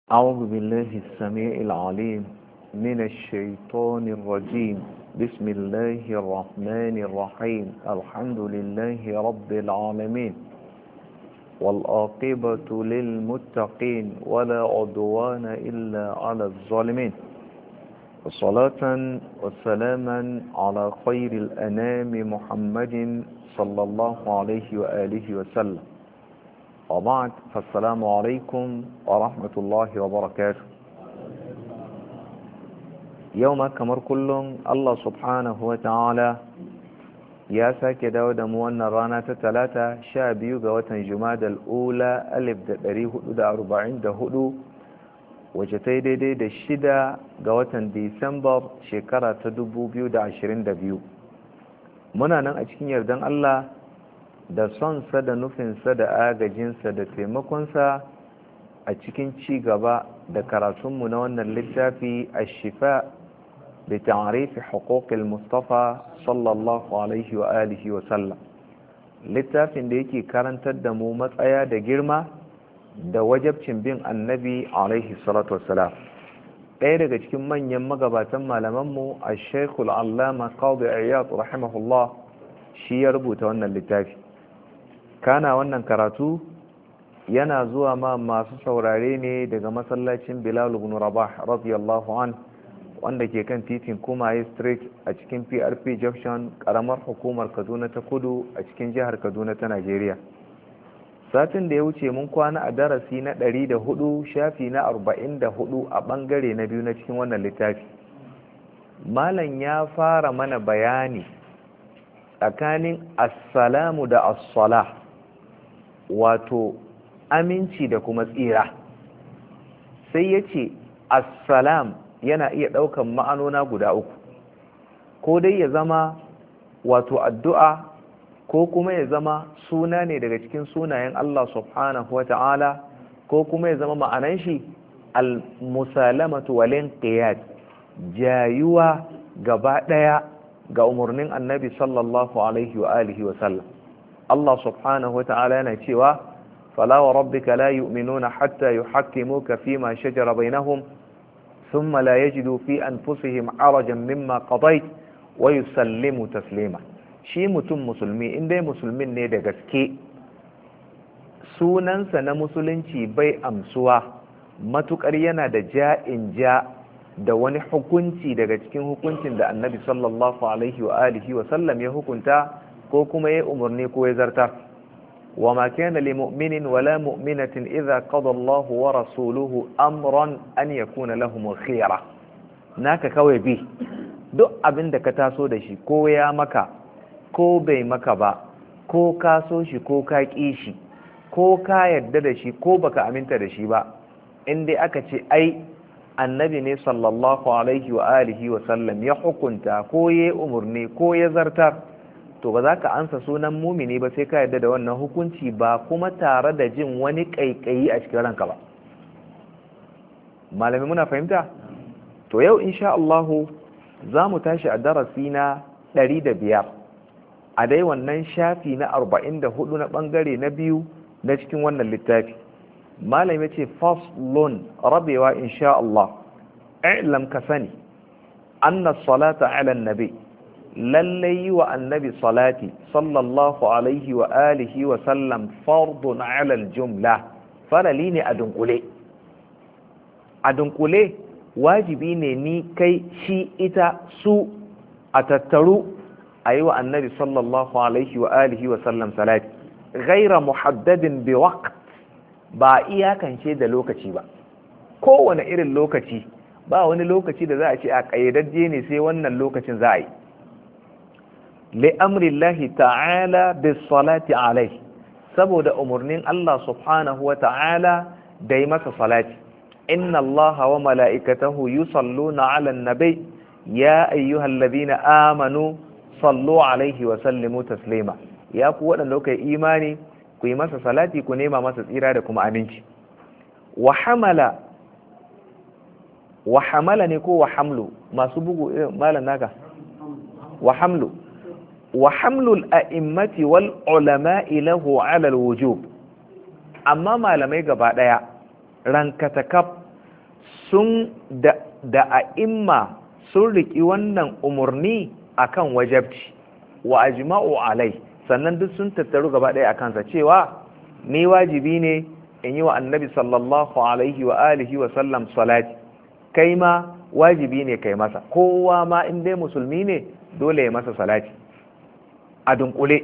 أعوذ بالله السميع العليم من الشيطان الرجيم. بسم الله الرحمن الرحيم. الحمد لله رب العالمين، والعاقبة للمتقين، ولا عدوان إلا على الظالمين. والصلاة والسلاما على خير الأنام محمد صلى الله عليه وآله وسلم. وبعد، فالسلام عليكم ورحمة الله وبركاته. يوم كمر كلهم الله سبحانه وتعالى يا ساكي داود موانا رانا تتلاتة شابيو قوة جماد الأولى 1444 وجتي دي الشدة قوة ديسمبر شكرة 2022. muna nan a cikin yardan Allah da sonsa da nufinsa da agajinsa da taimakonsa a cikin ci gaba da karatunmu na wannan littafi ashifa da ta'arifi huquqil mustafa sallallahu alaihi wa alihi wa sallam, littafin da yake karantar da mu matsaya da girma da wajabcin bin annabi alaihi salatu wassalam. ɗaya daga cikin manyan magabatan malamanmu a shekul allama qadi iyad rahimahullah shi ya rubuta wannan littafi. Kana wannan karatu yana zuwa ma masu saurare ne daga masallacin Bilal ibn Rabah radiyallahu an, wanda ke kan titin Kumaye Street a cikin PRP Junction, karamar hukumar Kaduna ta Kudu a cikin jihar Kaduna ta Najeriya. Satin da ya wuce mun kwana a darasi na 104 shafi na 44 a bangare na biyu na cikin wannan littafi. Malam ya fara mana bayani tsakanin assalamu da as-salah, wato aminci da kuma tsira. Sai ya ce assalam yana iya ɗaukan ma'anona guda uku, ko dai ya zama wato addu'a, ko kuma ya zama suna ne daga cikin sunayen Allah subhanahu wa ta'ala, ko kuma ya zama ma'anan shi al-musalamatu wal inqiyad, jayuwa gaba daya ga umarnin annabi sallallahu alaihi wa alihi wa sallam. Allah subhanahu wa ta'ala yana cewa fala wa rabbika la yu'minuna hatta yuhakkimuka fima shajara bainahum thumma la yajidu fi anfusihim harajan mimma qadayt wa yusallimu taslima. Shi mutum musulmi, in dai musulmin ne da gaske, sunansa na musulunci bai amsuwa matukar yana da ja'in ja da wani hukunci daga cikin hukuncin da annabi sallallahu alaihi wa alihi wa sallam ya hukunta ko kuma ya umarni ko ya zartar. wa ma kana li mu'minin wala mu'minatin idza qada Allahu wa rasuluhu amran an yakuna lahum khiyara. Naka kawai bi duk abin da ka taso da shi, ko ya maka ko bai maka ba, ko ka so shi ko ka ƙi shi, ko ka yarda da shi ko baka aminta da shi ba, in dai aka ce ai annabi ne sallallahu alaihi wa alihi wa sallam ya hukunta ko ya umurni ko ya zartar, to ba za ka ansa sunan mumini ba sai ka yarda da wannan hukunci, ba kuma tare da jin wani ƙaiƙayi a cikin ranka ba. Malami muna fahimta? To yau insha Allahu za mu tashi a darasi na 105 a dai wannan shafi na 44 na bangare na biyu na cikin wannan littafi. Malam yace faslun, rabewa insha Allah. I'lam ka sani anna salata ala annabi, lallai wa annabi salati sallallahu alaihi wa alihi wa sallam fardun ala aljumla, farali ne a dunkule. A dunkule wajibi ne ni kai shi ita su a tattaru a yi wa annabi sallallahu alaihi wa alihi wa sallam salati, ghaira muhaddadin bi waqt, ba iyakance da lokaci ba. Kowane irin lokaci, ba wani lokaci da za a ce a ƙayyadajje ne sai wannan lokacin za a yi. li amrillahi ta'ala bis salati alaihi, saboda umarnin Allah subhanahu wa ta'ala da yi masa salati. inna Allaha wa mala'ikatahu yusalluna ala nabi ya ayyuhalladhina amanu sallu alaihi wa sallimu taslima. Ya ku waɗanda kuka yi imani, ku yi masa salati, ku nema masa tsira da kuma aminci. wa hamala ne ko wa hamlu? Masu bugu malan naka wa hamlu. wa hamlul a'immati wal ulama'i lahu ala al wujub, amma malamai gaba daya rankatakaf sun da a'imma sun riki wannan umarni akan wajabci wa ajma'u alai, sannan duk sun tattaru gaba ɗaya akan sa cewa ni wajibi ne in yi wa annabi sallallahu alaihi wa alihi wa sallam salati, kai ma wajibi ne kai masa, kowa ma in dai musulmi ne dole ya masa salati a dunkule.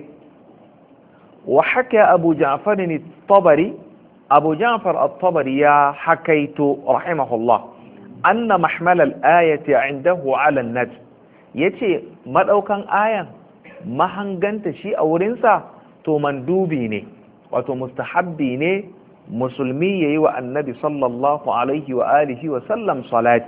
wa haka abu ja'far at-tabari, abu ja'far at-tabari ya hakaito rahimahullah anna mahmal al-ayati indahu ala an-najm, yace madaukan ayan mahanganta shi a wurinsa to mandubi ne, wato mustahabbi ne musulmi yayi wa annabi sallallahu alaihi wa alihi wa sallam salati.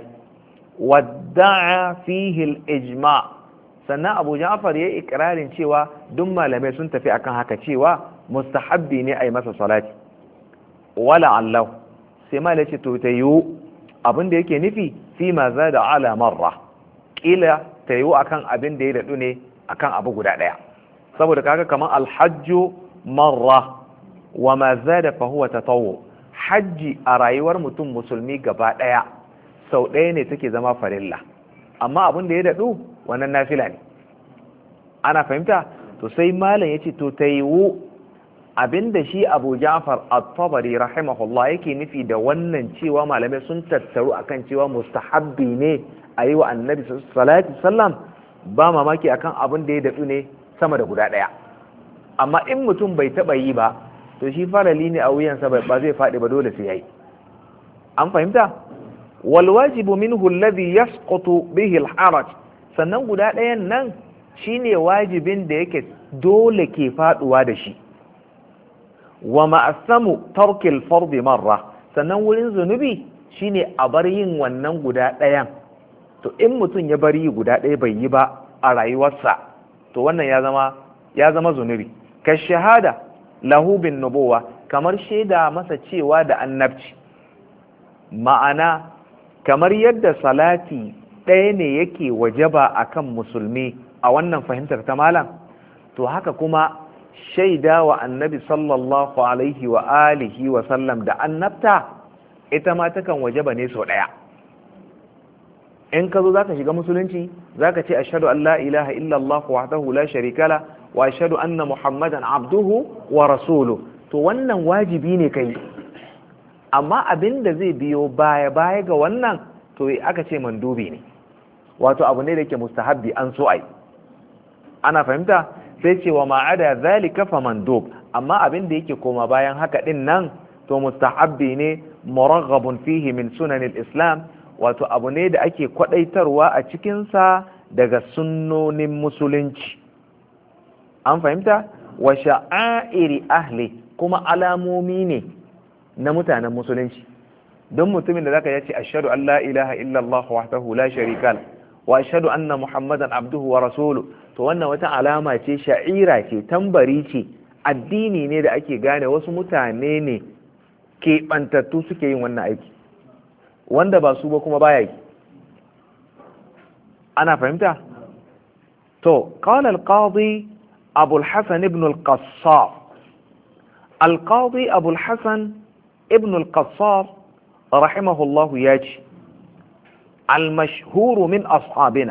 wadda'a fihi al-ijma', sannan abu ja'far ya yi ikirarin cewa duk malamai sun tafi akan haka cewa mustahabbi ne a yi masa salati. wala Allah sai malai ce to ta yiwu abin da yake nufi fi ma za da ala marra, ƙila ta yiwu akan abin da ya daɗu ne akan abu guda ɗaya, saboda kaga kamar alhajju marra wa ma za da fahuwa ta tawo, hajji a rayuwar mutum musulmi gaba ɗaya sau ɗaya ne take zama farilla, amma abin da ya daɗu wannan nafila ne. ana fahimta? to sai malam ya ce to ta yiwu abinda shi abu ja'far at-tabari rahimahullah yake nufi da wannan cewa malamai sun tattaru akan cewa mustahabbi ne a yi wa annabi sallallahu sallam, ba mamaki akan abin da ya daɗu ne sama da guda ɗaya, amma in mutum bai taɓa yi ba to shi farali ne a wuyansa ba zai faɗi ba, dole sai yayi. an fahimta? wal wajibu minhu alladhi yasqutu bihi al-haraj, sannan guda ɗayan nan shine wajibin da yake dole ke faduwa da shi. wa ma'asamu tarkil fardi marra, sannan wurin zunubi shine a bar yin wannan guda ɗayan. to in mutum ya bari guda ɗaya bai yi ba a rayuwarsa to wannan ya zama zunubi. ka shahada lahu bin nubuwa, kamar shaida masa cewa da annabci, ma'ana kamar yadda salati ɗaya ne yake wajaba akan musulmi a wannan fahimtar ta malam, to haka kuma shaida wa annabi sallallahu alaihi wa alihi wa sallam da annabta ita ma takan wajaba ne sau ɗaya. in ka zo zaka shiga musulunci zaka ce ashhadu an la ilaha illallah wahdahu la sharika la wa ashhadu anna muhammadan abduhu wa rasuluhu, to wannan wajibi ne kai, amma abin da zai biyo baya ga wannan to aka ce mandubi ne, wato abu ne da yake mustahabbi, an so ai. ana fahimta? sai ce wa ma'ada zalika fa mandub, amma abin da yake koma bayan haka din nan to mustahabbi ne muraghabun fihi min sunanil islam, wato abu ne da ake kwadaitarwa a cikin sa daga sunnonin musulunci. an fahimta? wa sha'airi ahli, kuma alamomi ne na mutanen musulunci. don mutumin da zaka yace ashhadu an la ilaha illallah wahdahu la sharika la wa ashhadu anna muhammadan abduhu wa rasuluhu, to wannan wata alama ce, sha'ira ce, tambari ce, addini ne da ake gane wasu mutane ne keɓantattu suke yin wannan aiki, wanda ba su ba kuma baya yi. ana fahimta? to qala al-qadi abu al-hasan ibn al-qassar, al-qadi abu al-hasan ibn al-qassar rahimahullahu ya ce al-mashhuru min ashabina,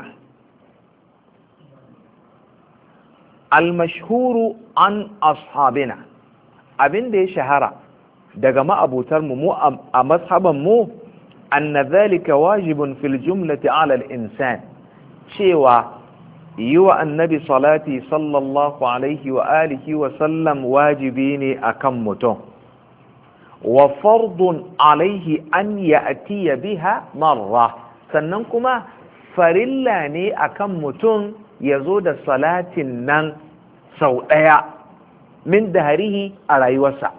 al-mashhuru an ashabina, abin da ya shahara daga ma'abutar mu a mazhaban mu anna dhalika wajibun fil jumlati ala al-insan, cewa yi wa annabi salati sallallahu alaihi wa alihi wa sallam wajibi ne akan mutum, wa fardun alaihi an ya'tiya biha marra, sannan kuma farilla ne akan mutum ya zo da salatin nan sau ɗaya min daharihi a rayuwarsa.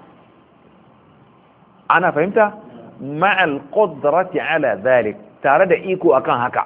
ana fahimta? ma'al qudrati ala dhalik, tare da iko akan haka.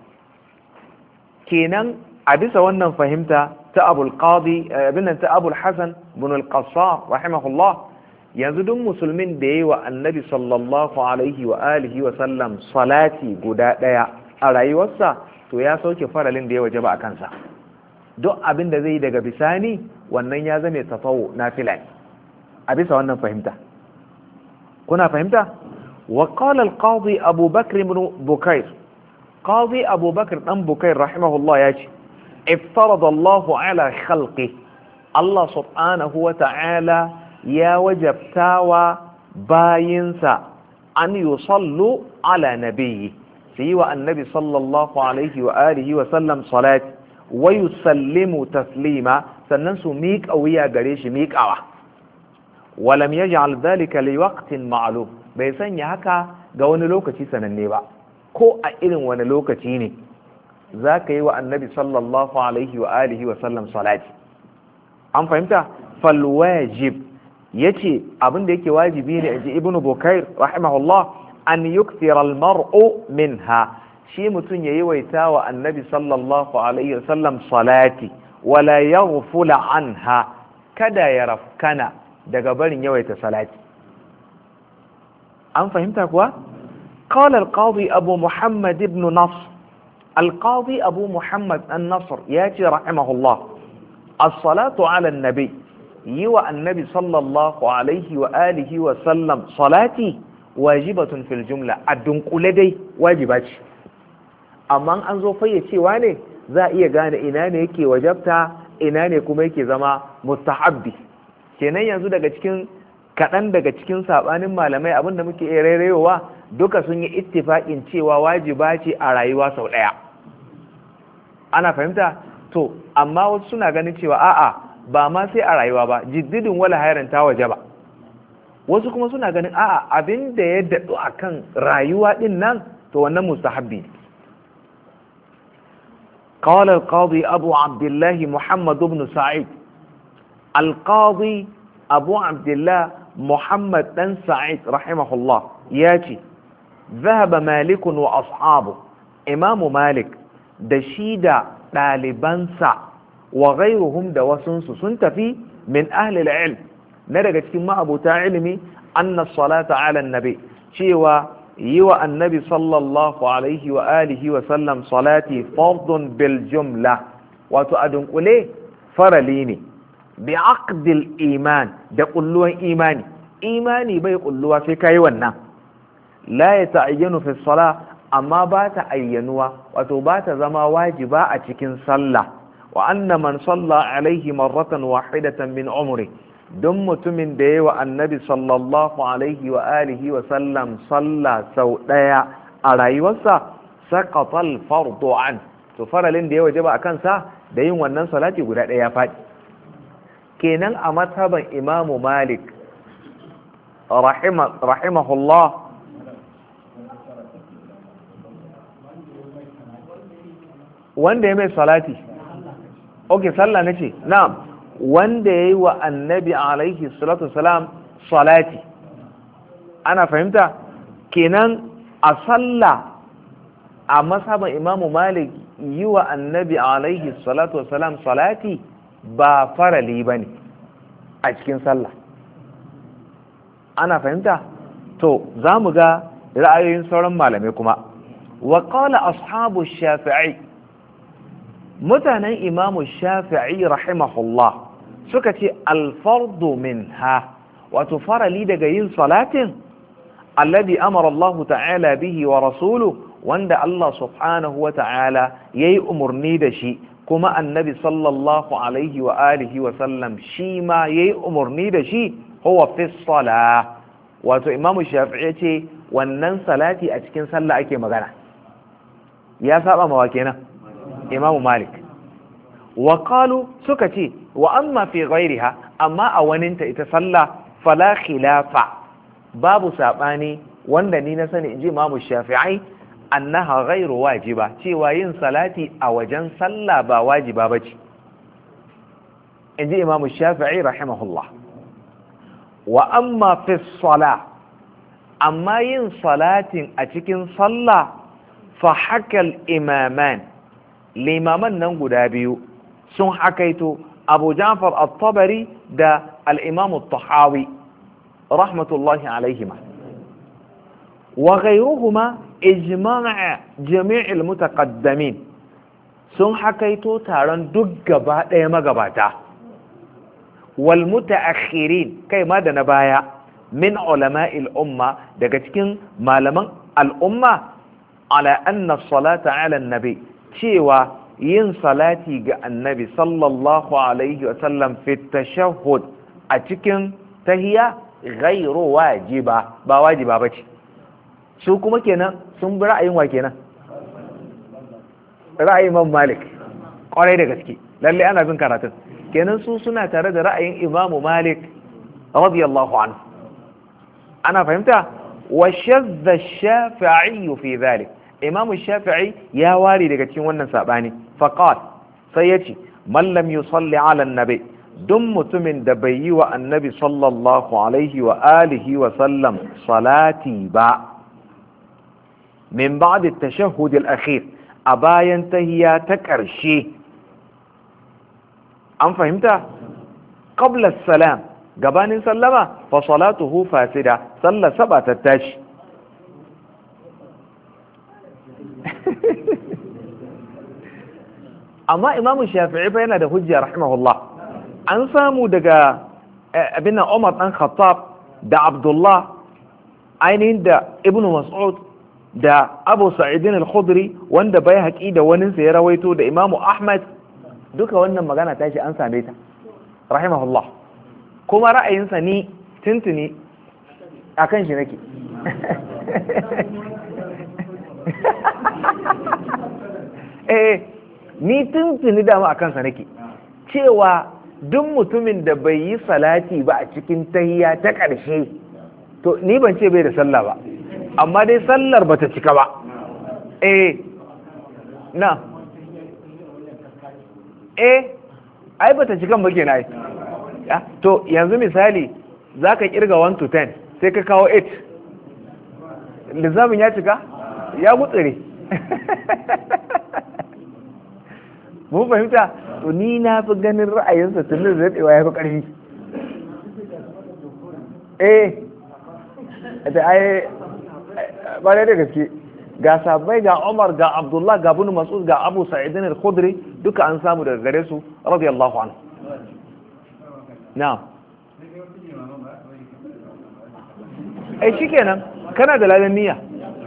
kenan a bisa wannan fahimta ta abul qadi ta abul hasan ibn al-qassar rahimahullah, yanzu duk musulmin da yayi wa annabi sallallahu alaihi wa alihi wa sallam salati guda ɗaya a rayuwarsa to ya sauke faralin da ya wajaba a kansa. duk abin da zai yi daga bisani wannan ya zame tafawo nafila ne a bisa wannan fahimta. kuna fahimta? وقال القاضي أبو بكر بن بكير قاضي أبو بكر بن بكير رحمه الله يجي افترض الله على خلقه الله سبحانه وتعالى يا وجبتاوى باينسا أن يصلوا على نبيه سيوى النبي صلى الله عليه وآله وسلم صلاة ويسلموا تسليما سننسوا ميك أو يا قريش ميك أو ولم يجعل ذلك لوقت معلوم بيسن يهكا قوان لوكتي سننبا كو أئلن وان لوكتيني ذاك يوى النبي صلى الله عليه وآله وسلم صلاة أم فهمت؟ فالواجب يتي أبن ديك واجبين ابن بكير رحمه الله أن يكثر المرء منها شيء متن يويتا النبي صلى الله عليه وسلم صلاتي ولا يغفل عنها كدا يرفكنا daga barin yawaita salati an fahimta kuwa قال القاضي أبو محمد بن نصر القاضي أبو محمد النصر ياتي رحمه الله الصلاة على النبي يوى النبي صلى الله عليه وآله وسلم صلاتي واجبة في الجملة الدنقل لدي واجبات أما أنزو فيتي واني ذا إيقان إناني كي وجبتا إناني كميكي زما مستحبي kenan yanzu daga cikin kaɗan daga cikin saɓanin malamai abinda muke rerewa duka sun yi ittifaƙin cewa wajiba ce a rayuwa sau ɗaya ana fahimta to amma wasu suna ganin cewa a'a ba ma sai a rayuwa ba jiddidin wala hairan ta waje ba wasu kuma suna ganin a'a abin da ya daɗu a kan rayuwa ɗin nan to wannan mustahabbi ne قال القاضي أبو عبد الله محمد بن سعيد القاضي أبو عبد الله محمد بن سعيد رحمه الله ياتي ذهب مالك وأصحابه إمام مالك دشيدا طالبانسا وغيرهم دوسنس سنتفي من أهل العلم ندرج كما أبو تعلمي أن الصلاة على النبي شيوا يوى النبي صلى الله عليه وآله وسلم صلاتي فرض بالجملة وتؤدن قليه فرليني bi'aqdil iman da kulluwan imani bai kulluwa sai kai wannan la yata'ayyanu fi salah amma ba ta ayyanuwa wato ba ta zama wajiba a cikin sallah wa anna man salla alaihi marratan wahidatan min umri don mutumin da yawa annabi sallallahu alaihi wa alihi wa sallam salla sau daya a rayuwarsa saqata al-fardu an to faralin da ya wajaba akan sa da yin wannan salati guda daya ya fadi kenan a mazhaban imamu malik rahimahullah wanda ya mai salati ok sallah na ce na'am wanda ya yi wa annabi alaihi salatu salam salati ana fahimta kenan a sallah a mazhaban imamu malik yi wa annabi alaihi salatu salam salati ba farali ba ne a cikin sallah ana fahimta to za mu ga ra'ayoyin sauran malamai kuma wa qala ashabu shafi'i mutanen imamu shafi'i rahimahullah suka ce alfardu minha wato farali daga yin salatin alladhi amara Allah ta'ala bihi wa rasuluhu wanda Allah subhanahu wa ta'ala yayi umurni da shi kuma annabi sallallahu alaihi wa alihi wa sallam shi ma yayi umarni da shi huwa fi salah wato imamu shafi'i ce wannan salati a cikin sallah ake magana ya saba mawa kenan imamu malik wa qalu suka ce wa amma fi ghairiha amma a waninta ita sallah fala khilafa babu sabani wanda ni na sani inji imamu shafi'i annaha ghairu wajiba cewa yin salati a wajen sallah ba wajiba bace inji imam shafi'i rahimahullah wa amma fi salah amma yin salatin a cikin sallah fa hakal imaman limaman nan guda biyu sun hakaito abu ja'far at-tabari da al-imam at-tahawi rahmatullahi alaihima wa ghayruhuma ijma' jami'il mutaqaddimin sun hakaito taron duk gaba ɗaya magabata wal mutaakhirin kai ma da na baya min ulama'il umma daga cikin malaman al'umma ala anna salata ala nabi cewa yin salati ga annabi sallallahu alaihi wa sallam fi tashahhud a cikin tahiyya ghairu wajiba ba wajiba bace su kuma kenan sun bi ra'ayin wa kenan ra'ayin Imam Malik kwarai da gaske lalle ana bin karatun kenan su suna tare da ra'ayin Imam Malik radiyallahu anhu ana fahimta wa shadda ash-Shafi'i fi dhalik Imam Shafi'i ya ware daga cikin wannan sabani faqat sai yace man lam yusalli ala an-nabi duk mutumin da bai yi wa annabi sallallahu alaihi wa alihi wa sallam salati ba min ba'd at-tashahhud al-akhir a bayan tahiyya ta ƙarshe an fahimta qabla as-salam gabanin sallama fa salatuhu fasida sallar saba ta tashi amma imamu shafi'i fa yana da hujja rahimahullah an samu daga abin Umar dan Khattab da Abdullah ainihin da Ibn Mas'ud da Abu Sa'id al-Khudri wanda bai haƙi da wani sai ya rawaito da Imam Ahmad duka wannan magana ta shi an same ta rahimahullah kuma ra'ayinsa ni tuntuni akan shi nake ni tuntuni dama akan sa nake cewa duk mutumin da bai yi salati ba a cikin tahiyya ta ƙarshe to ni ban ce bai da sallah ba amma dai sallar ba ta cika ba na ai ba ta cika ba kenan to yanzu misali za ka kirga 1 to 10 sai ka kawo 8 lissamin ya cika ya gutsire mun fahimta to ni na fi ganin ra'ayinsa tunin da daɗewa ya fi ƙarfi da ai ba da gaske ga sabai ga Umar ga Abdullah ga Ibn Mas'ud ga Abu Sa'id al-Khudri duka an samu daga gare su radiyallahu anhu na'am shikenan kana da ladan niyya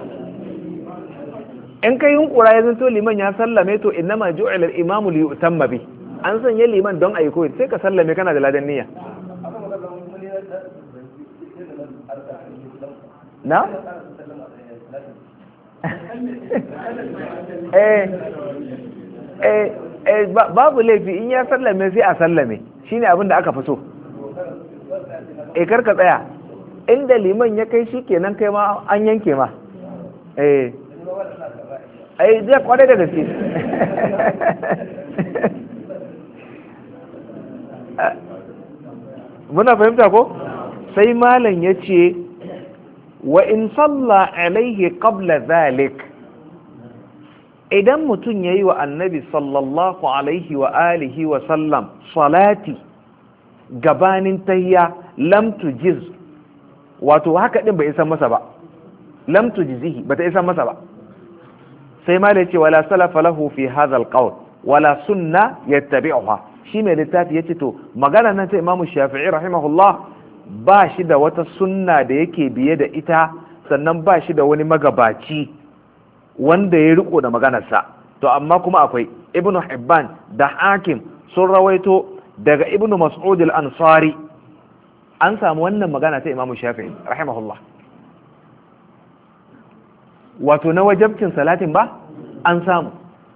in kai yunkura ya zanto liman ya sallame to innama ju'ila al-imamu li yutamma bi an sanya liman don ayi koyi sai ka sallame kana da ladan niyya na babu laifi in ya sallame sai a sallame shine abin da aka fi so karka tsaya inda liman ya kai shi kenan kai ma an yanke ma zai kwarai da gaske muna fahimta ko sai malam ya ce wa in salla alaihi qabla zalik idan mutum ya yi wa annabi sallallahu alaihi wa alihi wa sallam salati gabanin tahiyya lam tujiz wato haka din bai isa masa ba lam tujizihi bata isa masa ba sai ma da ce wala salafa lahu fi hadha alqawl wala sunna yattabi'uha shi mai littafi yace to magana nan ta Imam Shafi'i rahimahullah ba shi da wata sunna da yake biye da ita sannan ba shi da wani magabaci wanda ya riko da maganarsa to amma kuma akwai Ibn Hibban da Hakim sun rawaito daga Ibn Mas'ud al-Ansari an samu wannan magana ta Imam Shafi'i rahimahullah wato na wajabcin salatin ba an samu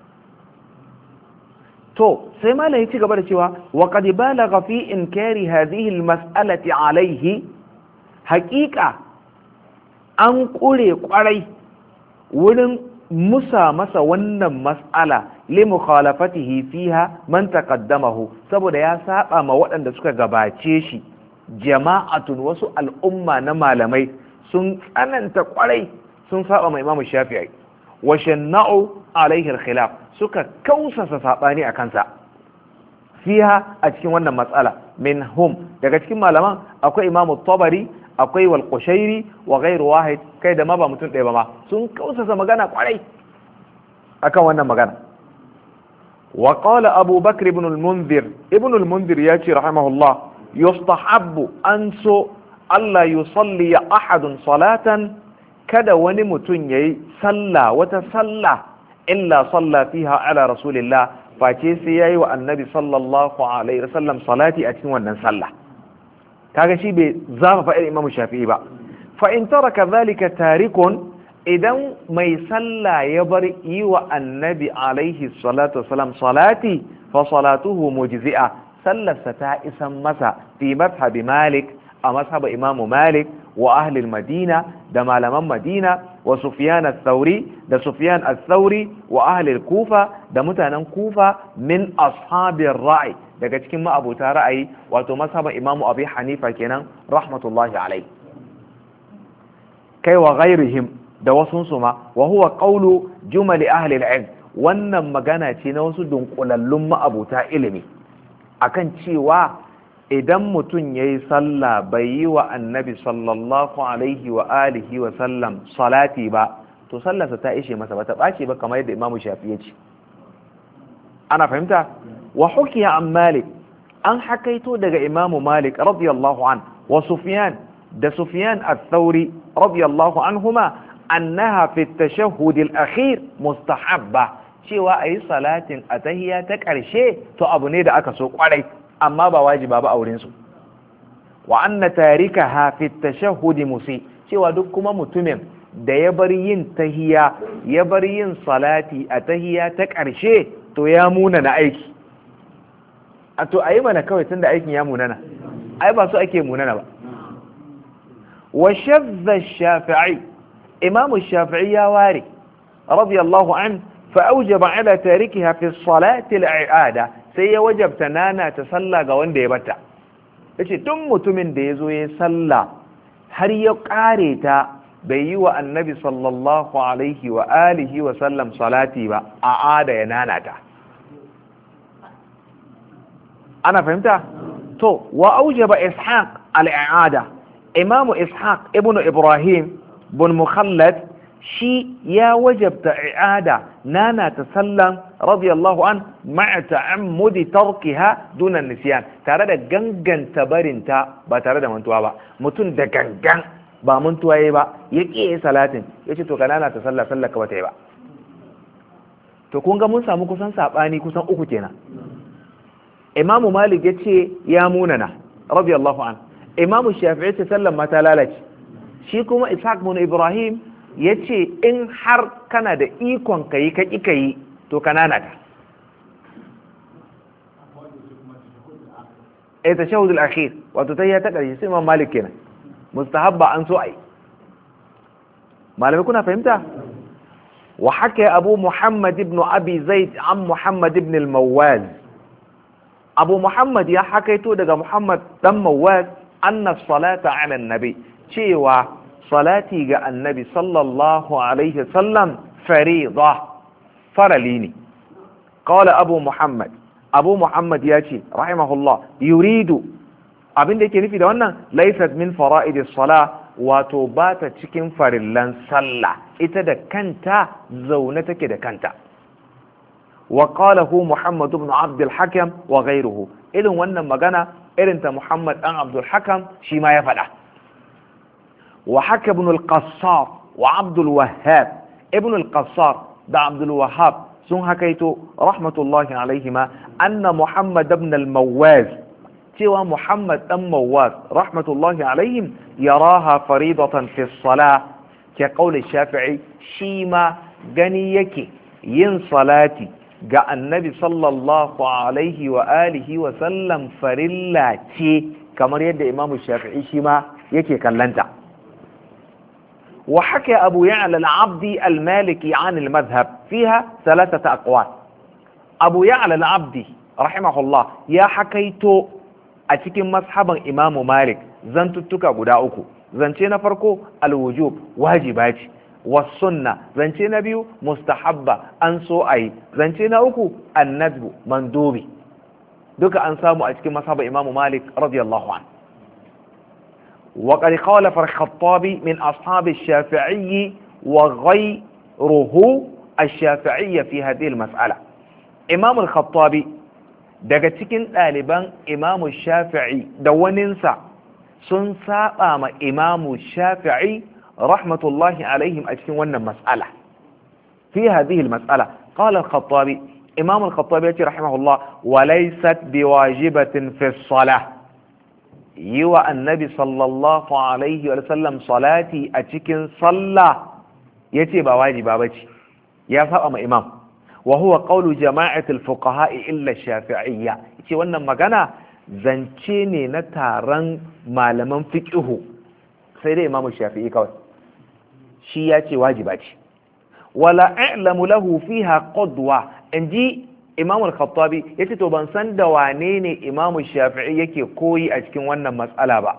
to sai malam ya ci gaba da cewa wa qad balagha fi inkari hadhihi almas'alati alayhi haqiqa an kure kwarai wurin musa masa wannan mas'ala li mukhalafatihi fiha man taqaddamahu saboda ya saba ma waɗanda suka gabace shi jama'atun wasu al'umma na malamai sun tsananta kwarai sun saba ma Imam Shafi'i wa shanna'u alaihi al-khilaf suka kausasa sabani a kansa fiha a cikin wannan matsala minhum daga cikin malaman akwai Imam Tabari akwai wal Qushairi wa ghairu wahid kai da ma ba mutum ɗaya ba ma sun kausasa magana kwarai akan wannan magana wa qala Abu Bakr ibn al-Munzir ya ce rahimahullah yustahabbu an so Allah yusalli ahadun salatan, kada wani mutum yayi sallah wata sallah illa salla fiha ala rasulillah, face sai yayi wa annabi sallallahu alaihi wasallam salati a cikin wannan sallah. kaga shi bai zafafa irin imamu shafi'i ba. fa in taraka zalika tarikun, idan mai sallah ya bar yi wa annabi alaihi salatu wasalam salati, fa salatuhu mujzi'a, sallarsa ta isan masa fi mazhabi malik, a mazhaba imamu malik wa ahlil madina, da malaman madina, wa sufyan al-thawri, da sufyan al-thawri wa ahlil kufa, da mutanen kufa, min ashabir ra'i, daga cikin ma'abuta ra'ayi, wato mazhaban imamu abi hanifa kenan rahmatullahi alaihi, kai wa ghairihim, da wasu suma, wa huwa qawlu jumali ahli al-ilm, wannan magana ce na wasu dunkulallun ma'abuta ilimi akan cewa idan mutum yayi sallah bai yi wa annabi sallallahu alaihi wa alihi wa sallam salati ba, to sallarsa ta ishe masa, bata bace ba, kamar yadda imamu shafi ya ce. ana fahimta? wa hukiya an malik, an hakaito daga imamu malik radiyallahu an, wa sufyan, da sufyan al-thawri radiyallahu anhuma, annaha fi at-tashahhud al-akhir mustahabba, cewa ayi salatin atahiyya ta karshe to abu ne da aka so kwarai, amma ba wajiba ba a wurin su. wa anna tarikaha fi at-tashahhud musi, cewa duk kuma mutumin da ya bar yin tahiyya, ya bar yin salati a tahiyya ta karshe, to ya muna na aiki. a to ayi mana kawai tunda aikin ya munana, ai ba su ake munana ba. wa shadda shafi'i, imamu shafi'i ya ware radiyallahu an, fa aujaba ala tarikiha fi salati al-i'ada, sai ya wajabta nana ta sallah ga wanda ya bata. yace tun mutumin da yazo ya sallah har ya kare ta bai yi wa annabi sallallahu alaihi wa alihi wa sallam salati ba, a'ada ya nana ta. ana fahimta? to wa aujaba ishaq al-i'ada, imamu ishaq ibnu ibrahim bin mukhallad shi ya wajabta i'ada, nana ta sallan radiyallahu an, ma'a ta'ammudi tarkiha duna nisyan, tare da ganganta barinta ba tare da mantuwa ba. mutum da gangan ba mantuwa yayi ba, ya kiyaye salatin, yace to ka nana ta sallah ka bata yi ba. to kun ga mun samu kusan sabani kusan uku kenan. imamu malik yace ya munana radiyallahu an, imamu shafi'i ta sallan ma ta lalace, shi kuma ishaq bin ibrahim ya ce in har kana da ikon ka yi ka yi to kanana ta. tashahhud al-akhir, wato tayya ta ƙarshe, sai imam malik kenan mustahabba, an so ai. malamai kuna fahimta? wa haka abu muhammad ibn abi zaid an muhammad ibn al-mawaz, abu muhammad ya hakaito daga muhammad dan mawaz, anna salata ala nabi, cewa salati ga annabi sallallahu alaihi wasallam farida, farali ne. qala abu muhammad ya ce rahimahullah, yuridu, abinda yake nufi da wannan, laysat min fara'id as-salah, wato ba ta cikin farillan sallah, ita da kanta zaune take da kanta. wa qalahu muhammad ibn abd al-hakam wa ghayruhu, irin wannan magana irin ta muhammad dan abd al-hakam shi ma ya faɗa. وحكى ابن القصار وعبد الوهاب، ابن القصار ده عبد الوهاب سن حكيته رحمة الله عليهما، أن محمد بن المواز، سوى محمد بن مواز رحمة الله عليهم، يراها فريضة في الصلاة كقول الشافعي، شيما جنيك ين صلاتي جاء النبي صلى الله عليه وآله وسلم فرلاتي، كما يد إمام الشافعي شيما يكي كلنتا. وحكى أبو يعلى العبدي المالكي عن المذهب فيها 3 أقوال. أبو يعلى العبدي رحمه الله يا حكيتو أتكين مذهبا إمام مالك زنتتك قداؤكو، زنتين فرقو الوجوب واجبات، والسنة زنتين بيو مستحبة أنسو أي، زنتين أكو الندب مندوبي، دوك أنسامو أتكين مذهب إمام مالك رضي الله عنه. وقد خالف الخطابي من أصحاب الشافعي وغيره الشافعية في هذه المسألة. إمام الخطابي daga cikin ɗaliban imamu shafi'i da waninsa sun saba ma imamu shafi'i rahmatullahi alaihim a cikin wannan mas'ala fi hadhihi al-mas'ala qala al-khattabi imam al-khattabi yace rahimahullah wa laysat biwajibatin fi as-salah yi wa annabi sallallahu alaihi wa sallam salati a cikin sallah yace ba wajiba bace ya saba ma imam wa huwa qawlu jama'at al-fuqaha illa shafi'iyya yace wannan magana zance ne na taron malaman fiqhu sai dai imam shafi'i kawai shi yace wajiba ce wala a'lamu lahu fiha qudwa inji imam al-khattabi yace to ban san da wane ne imam shafi'i yake koyi a cikin wannan matsala ba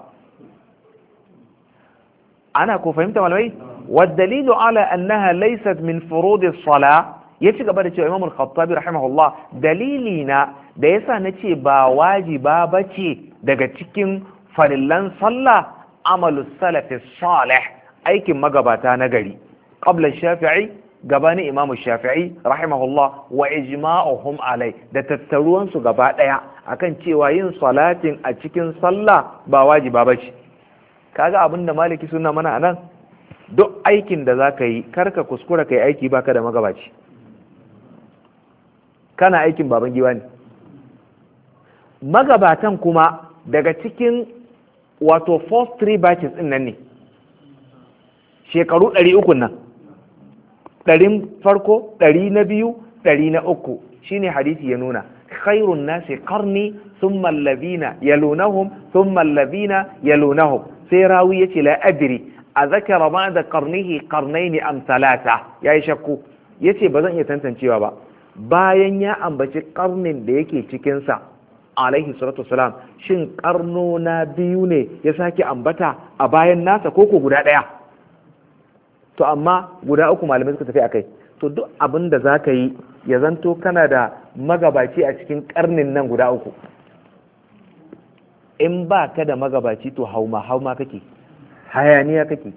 ana ko fahimta malamai والدليل على أنها ليست من فروض الصلاة yace gaba da cewa imam al-khattabi rahimahullah dalilina da yasa nace ba wajiba bace daga cikin farillan sallah amalu salafi salih aikin magabata na gari qabla shafi'i gabani imam shafi'i rahimahullah wa ijma'uhum alai da tattaruwan su gaba daya akan cewa yin salatin a cikin sallah ba wajiba bace kaga abinda maliki suna mana anan duk aikin da zaka yi karka kuskura kai aiki baka da magabaci kana aikin baban giwa ne magabatan kuma daga cikin wato first three batches din nan ne shekaru 300 nan 100 farko 100 na biyu 100 na uku shine hadisi ya nuna khairun nasi qarni thumma alladhina yalunahum thumma alladhina yalunahum sai rawi yace la adri a zakara ba'da qarnihi qarnayn am thalatha yayi shakku yace bazan iya tantancewa ba bayan ya ambaci karnin da yake cikin sa alaihi salatu wasalam shin karno na biyu ne ya sake ambata a bayan nasa koko guda daya to amma guda uku malamai suka tafi akai to duk abin da zaka yi ya zanto kana da magabaci a cikin karnin nan guda uku in ba ka da magabaci to hauma kake hayaniya kake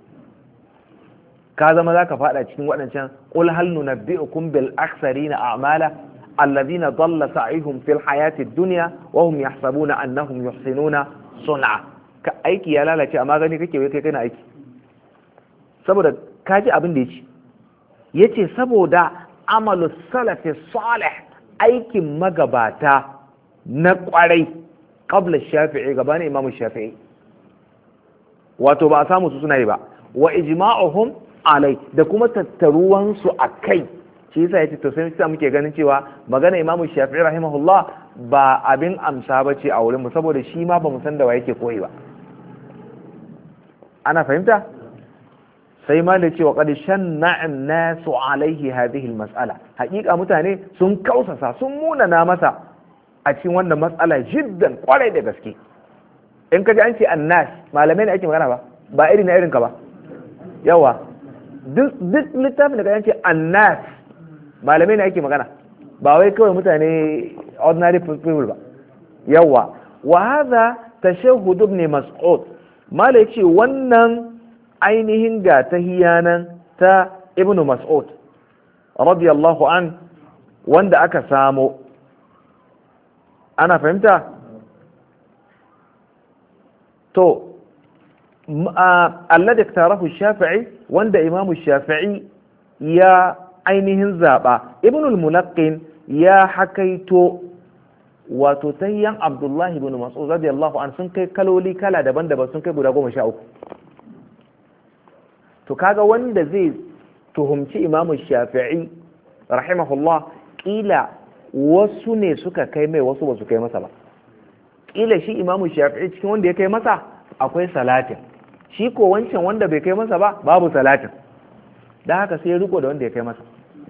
ka zama za ka fada cikin waɗancan ƙul hal nunabbi'ukum bil aksarina a'mala alladhina dalla sa'ihum fil hayati dunya wa hum yahsabuna annahum yuhsinuna sun'a ka aiki ya lalace amma gani kake wai kai kana aiki saboda ka ji abin da yace saboda amalu salafi salih aikin magabata na kwarai qabla shafi'i gabanin imamu shafi'i wato ba a samu su suna yi ba wa ijma'uhum alai da kuma tattaruwan su akai shi yasa yace to sai muke ganin cewa magana imamu shafi'i rahimahullah ba abin amsa bace a wurin mu saboda shi ma ba mu san da wa yake koyi ba ana fahimta sai ma da cewa qad shanna'a an-nasu alaihi hadhihi al-mas'ala haƙiƙa mutane sun kausasa sun munana masa a cikin wannan matsala jiddan kwarai da gaske in ka ji an ce annas malamai ne ake magana ba iri na irinka ba yawa duk littafin da ka ce annas malamai ne ake magana ba wai kawai mutane ordinary people ba yawa wa hadha tashahhud ibn mas'ud malai ce wannan ainihin ga tahiyanan ta ibn mas'ud radiyallahu an wanda aka samo ana fahimta to alladhi iktarahu shafi'i wanda imamu shafi'i ya ainihin zaba ibn al-mulaqqin ya hakaito wato tayyan abdullahi ibn mas'ud radiyallahu an sun kai kaloli kala daban-daban sun kai guda 13 to kaga wanda zai tuhumci imamu shafi'i rahimahullah kila wasu ne suka kai mai wasu ba su kai masa ba kila shi imamu shafi'i cikin wanda ya kai masa akwai salatin shi ko wancan wanda bai kai masa ba babu salatin da haka sai ya riko da wanda ya kai masa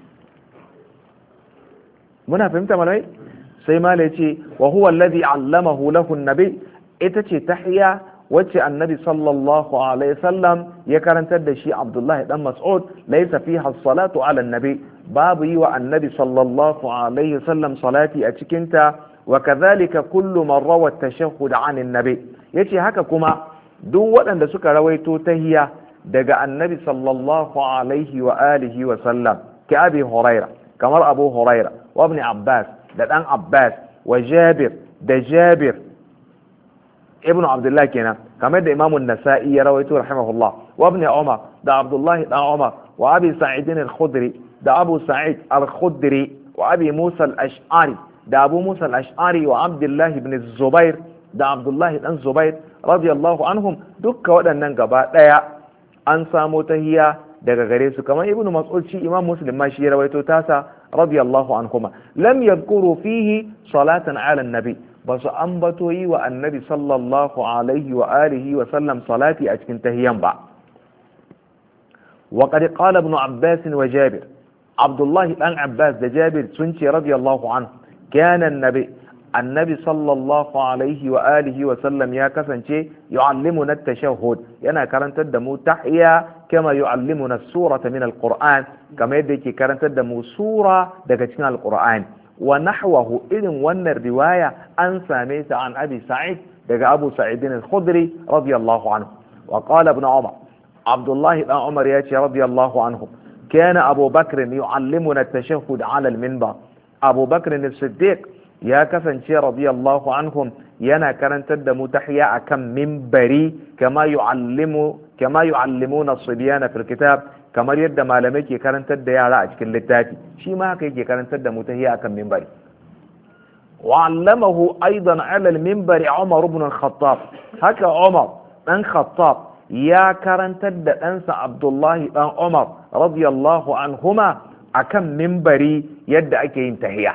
muna fahimta malamai sai malai ce wa huwa alladhi allamahu lahu an-nabi ita ce tahiyya wacce annabi sallallahu alaihi wasallam ya karantar da shi abdullahi dan mas'ud laysa fiha as-salatu ala an-nabi babu yi wa annabi sallallahu alaihi wasallam salati a cikinta wa kadhalika kullu man rawa at-tashahhud 'an an-nabi yace haka kuma duk waɗanda suka rawaito tahiyya daga annabi sallallahu alaihi wa alihi wa sallam ka abi huraira kamar abu huraira wa ibn abbas da dan abbas wa jabir da jabir ibnu abdullah kenan kamar da imamu nasa'i ya rawaito rahimahullah wa ibn umar da abdullahi dan umar wa abi sa'id al-khudri da abu sa'id al-khudri wa abi musa al-ash'ari da abu musa al-ash'ari wa abdullah ibn zubair da abdullahi dan zubair radiyallahu anhum dukka waɗannan gaba ɗaya an samo tahiya daga gare su kamar ibnu mas'ud shi imam muslim ma shi ya rawaito tasa radiyallahu anhuma lam yadhkuru fihi salatan ala nabi basu ambato yi wa annabi sallallahu alaihi wa alihi wa sallam salati a cikin tahiyan ba wa qad qala ibn abbas wa jabir abdullahi dan abbas da jabir sun ce radiyallahu anhu kana annabi sallallahu alaihi wa alihi wa sallam ya kasance yu'allimuna at-tashahhud yana karantar da mu tahiyya kama yu'allimuna as-surata min al-Qur'an kama yadda yake karantar da mu sura daga cikin al-Qur'an wa nahwahu irin wannan riwaya an same ta an Abi Sa'id daga Abu Sa'id al-Khudri radiyallahu anhu wa qala ibn Umar Abdullah ibn Umar ya ce radiyallahu anhu kana Abu Bakr yu'allimuna at-tashahhud 'ala al-minbar Abu Bakr as-Siddiq ya kasance radiyallahu anhum yana karantar da mu tahiyya akan minbari kama yu'allimuna as-sibyana fil kitab kamar yadda malamai ke karantar da yara a cikin littafi shi ma haka yake karantar da mu tahiyya akan minbari wa 'allamahu aidan 'ala al-minbari Umar ibn al-Khattab haka Umar dan Khattab ya karantar da ɗansa Abdullahi dan Umar radiyallahu anhuma akan minbari yadda ake yin tahiyya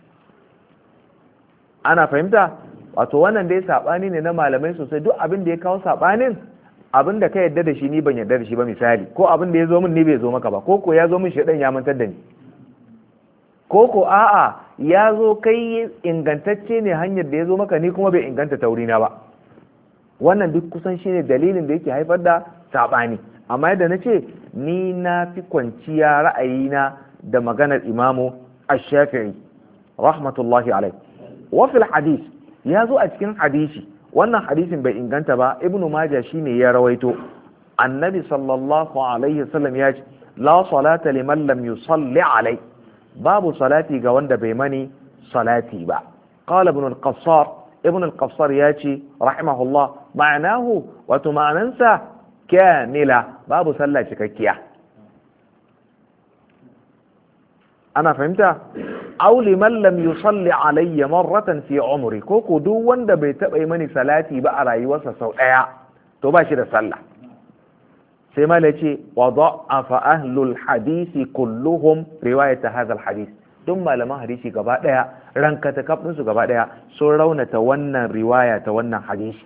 ana fahimta wato wannan dai sabani ne na malamai sosai duk abin da ya kawo sabanin abin da ka yadda da shi ni ban yadda da shi ba misali ko abin da ya zo min ni bai zo maka ba ko ya zo min shedan ya mantar da ni ko a'a ya zo kai ingantacce ne hanyar da ya zo maka ni kuma bai inganta taurina ba wannan duk kusan shine dalilin da yake haifar da sabani amma yadda na ce ni na fi kwanciya ra'ayina da maganar imamu ash-shafi'i rahmatullahi alaihi wafil hadis ya zo a cikin hadisi wannan hadisin bai inganta ba ibnu majah shine ya rawaito annabi sallallahu alaihi wasallam ya ce la salata liman lam yusalli alai babu salati ga wanda bai mani salati ba qala ibn al-qassar ya ce rahimahullah ma'anahu wato ma'anansa kamila babu sallah cikakkiya ana fahimta aw liman lam yusalli alayya marratan fi umri ko duk wanda bai taba yi mani salati ba a rayuwarsa sau daya to ba shi da sallah sai mala ce wa da'afa ahlul hadisi kulluhum riwayat hadha al hadith duk malaman hadisi gaba daya rankata kafin su gaba daya sun raunata wannan riwaya ta wannan hadisi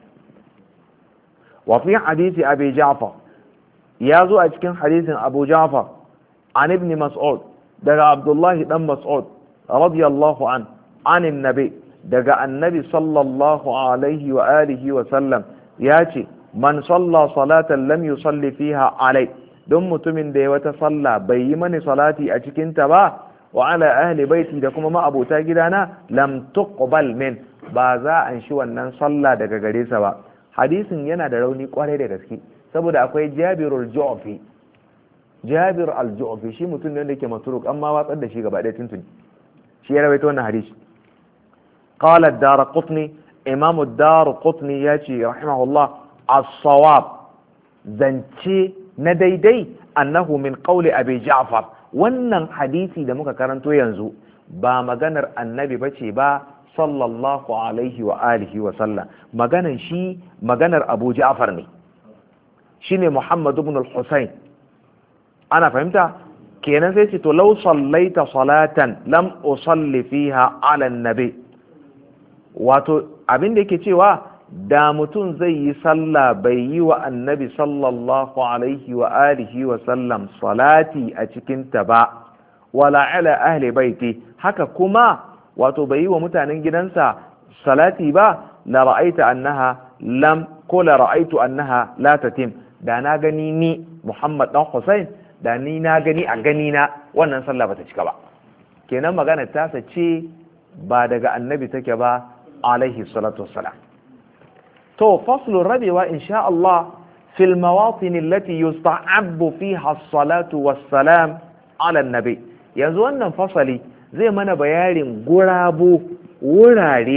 wa fi hadisi abi ja'far ya zo a cikin hadisin abu ja'far an ibn mas'ud daga abdullahi dan mas'ud radiyallahu anin nabi daga annabi sallallahu alaihi wa alihi wa sallam ya ce man salla salatan lam yusalli fiha alai don mutumin da ya wata salla bai yi mani salati a cikin ta ba wa ala ahli baiti da kuma ma'abota gidana lam tuqbal min ba za an shi wannan salla daga gare sa ba hadisin yana da rauni kwarai da gaske saboda akwai jabirul ju'fi jabir al-ju'fi shi mutum ne da yake matruk amma watsar da shi gaba ɗaya tuntuni shi ya rawaito wannan hadisi qala ad-darqutni imam ad-darqutni yace rahimahullah as-sawab zance na daidai annahu min qawli abi ja'far wannan hadisi da muka karanto yanzu ba maganar annabi bace ba sallallahu alaihi wa alihi wa sallam maganar abu ja'far ne shine muhammad ibn al-husayn ana fahimta kenan sai ce to law sallaita salatan lam usalli fiha ala annabi wato abin da yake cewa da mutum zai yi sallah bai yi wa annabi sallallahu alaihi wa alihi wa sallam salati a cikin ta ba wala ala ahli baiti haka kuma wato bai yi wa mutanen gidansa salati ba la ra'aita annaha lam ko la ra'aitu annaha la tatim da na gani ni Muhammad dan Hussein da ni na gani a gani na wannan sallah bata cika ba kenan magana ta sace ba daga annabi take ba alaihi salatu wassalam to faslu rabiwa insha Allah fil mawatin allati yusta'abbu fiha as-salatu was-salam ala an-nabi yanzu wannan fasali zai mana bayanin gurabu wurare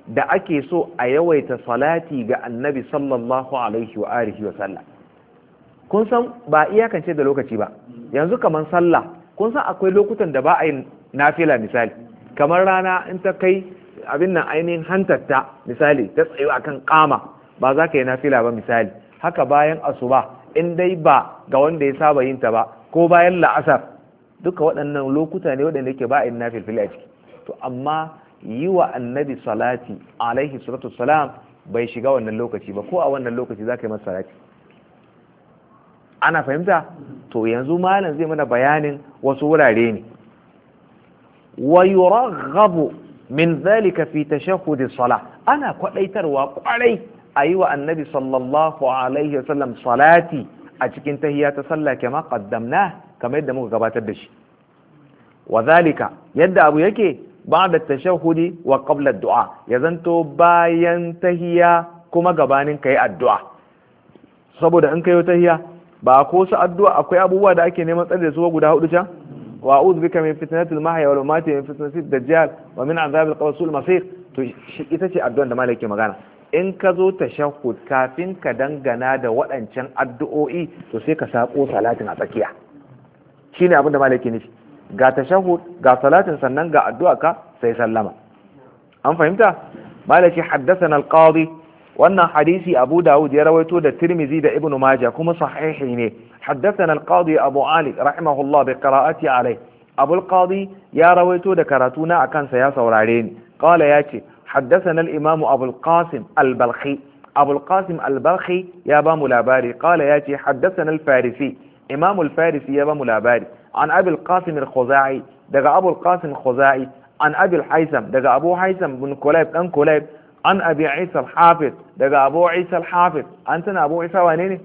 da ake so a yawaita salati ga annabi sallallahu alaihi wa alihi wa sallam. Kun san ba iyakance da lokaci ba, yanzu kamar sallah kun san akwai lokutan da ba a yin nafila misali, kamar rana in ta kai abin nan ainihin hantarta misali ta tsayo akan kama ba za ka yi nafila ba misali, haka bayan asuba in dai ba ga wanda ya saba yin ta ba, ko bayan la'asar, duka waɗannan lokuta ne waɗanda yake ba a yin nafilfili a ciki. To amma yi wa annabi salati alaihi salatu salam bai shiga wannan lokaci ba, ko a wannan lokaci za ka yi masa salati. Ana fahimta? To yanzu malam zai mana bayanin wasu wurare ne. Wa yuraghabu min zalika fi tashahhud as-salah, ana kwadaitarwa kwarai a yi wa annabi sallallahu alaihi wasallam salati a cikin tahiyya ta sallah kama qaddamna, kamar yadda muka gabatar da shi. Wa zalika, yadda abu yake ba'da tashahhudi wa qabla ad-du'a, ya zanto bayan tahiyya kuma gabanin kai addu'a. Saboda in kai tahiyya ba ko su addu'a akwai abubuwa da ake neman tsare da su guda hudu can, wa a'udhu bika min fitnatil mahya wal mamati wa min fitnatid dajjal wa min adhabil qabr sul masir. To ita ce addu'an da malaki magana. In ka zo tashahhud kafin ka dangana da waɗancan addu'o'i to sai ka sako salatin a tsakiya, shine abin da malaki nufi. Ga tashahhud ga salatin sannan ga addu'a ka sai sallama. An fahimta? Malaki haddathana al-qadi, wannan hadisi Abu Dawud ya rawaito da Tirmidhi da Ibn Majah kuma sahihi ne. Haddathana al-qadi Abu Ali rahimahullah bi qira'ati alayh. Abu al-qadi ya rawaito da karatu na akan sa ya saurare ni. Qala yace حدثنا الإمام أبو القاسم البلخي. أبو القاسم البلخي يا بام لاباري قال ياتي حدثنا الفارسي إمام الفارسي يا بام لاباري عن أبي القاسم الخزاعي دقى أبو القاسم الخزاعي عن أبي الحيثم دقى أبو حيثم بن كليب أن كليب عن أبي عيسى الحافظ دقى أبو عيسى الحافظ. أنتنا أبو عيسى وانيني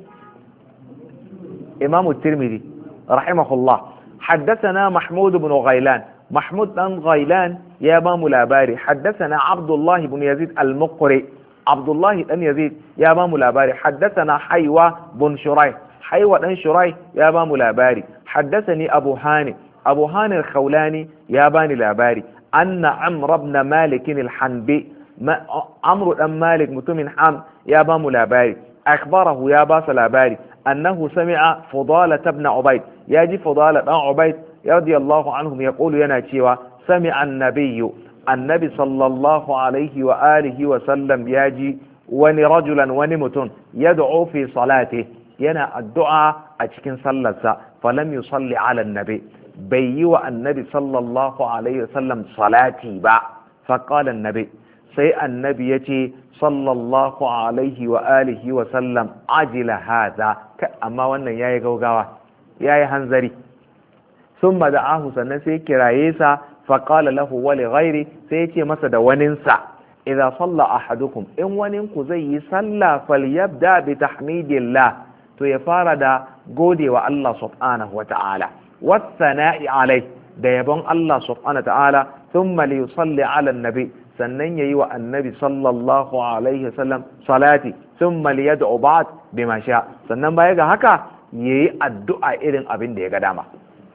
إمام الترمذي رحمه الله. حدثنا محمود بن غيلان. محمود بن غيلان يا بام لاباري حدثنا عبد الله بن يزيد المقري. عبد الله بن يزيد يا بام لاباري حدثنا حيوة بن شريح. حيوة بن شريح يا بام لاباري حدثني أبو هاني. أبو هاني الخولاني يا باني لاباري أن عمرو بن مالك الحنبي عمرو بن مالك متمن حام يا بام لاباري أخبره يا باس لاباري أنه سمع فضالة بن عبيد يجي فضالة بن عبيد رضي الله عنهم يقول يناتيوا سمع النبي صلى الله عليه وآله وسلم يجي وني رجلا ونمت يدعو في صلاته ينا الدعاء أتكن صلى فلم يصلي على النبي بيوا النبي صلى الله عليه وسلم صلاتي با. فقال النبي سي النبي يتي صلى الله عليه وآله وسلم عجل هذا أما وانا ياي غوغاوا ياي هنزري ثم دعاه sannan sai kiraye sa faqala lahu wa li ghairi, sai yace masa da waninsa idza salla ahadukum, in waninku zai yi sallah falyabda bi tahmidillah, to ya fara da godewa Allah subhanahu wa ta'ala was sana'i alai, da yabon Allah subhanahu wa ta'ala, thumma li yusalli ala nabi, sannan yayi wa annabi sallallahu alaihi wasallam salati, thumma li yad'u ba'd bima sha, sannan baya ga haka yayi addu'a irin abin da ya ga dama.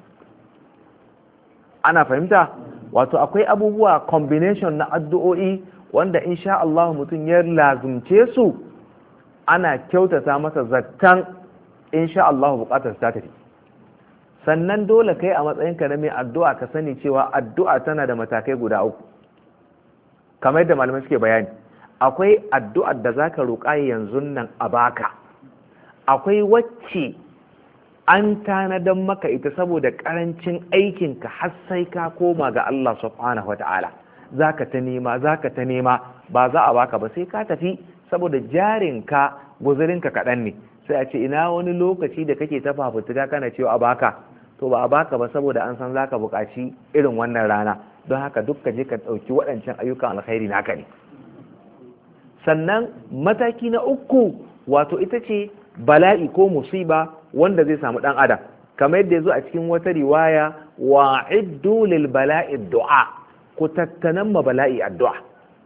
Ana fahimta? Wato akwai abubuwa combination na addu'o'i wanda insha Allah mutum ya lazumce su, ana kyautata masa zattan insha Allah bukatar ta tafi. Sannan dole kai a matsayinka na mai addu'a ka sani cewa addu'a tana da matakai guda uku, kamar yadda malamai suke bayani. Akwai addu'ar da zaka roƙa yanzu nan a baka, akwai wacce an tanadan maka ita saboda karancin aikinka har sai ka koma ga Allah subhanahu wata'ala, zaka ta nema ba za a baka ba sai ka tafi, saboda jarinka guzurinka kaɗan ne. Sai a ce ina wani lokaci da kake ta fafutuka kana cewa a baka, to ba a baka ba saboda an san zaka buƙaci irin wannan rana, don haka duk ka je ka ɗauki waɗancan ayyukan alkhairi naka ne. Sannan mataki na uku wato ita ce bala'i ko musiba wanda zai samu dan adam, kamar yadda yazo a cikin wata riwaya wa iddu lil bala'i du'a, ku tattanan ma bala'i addu'a.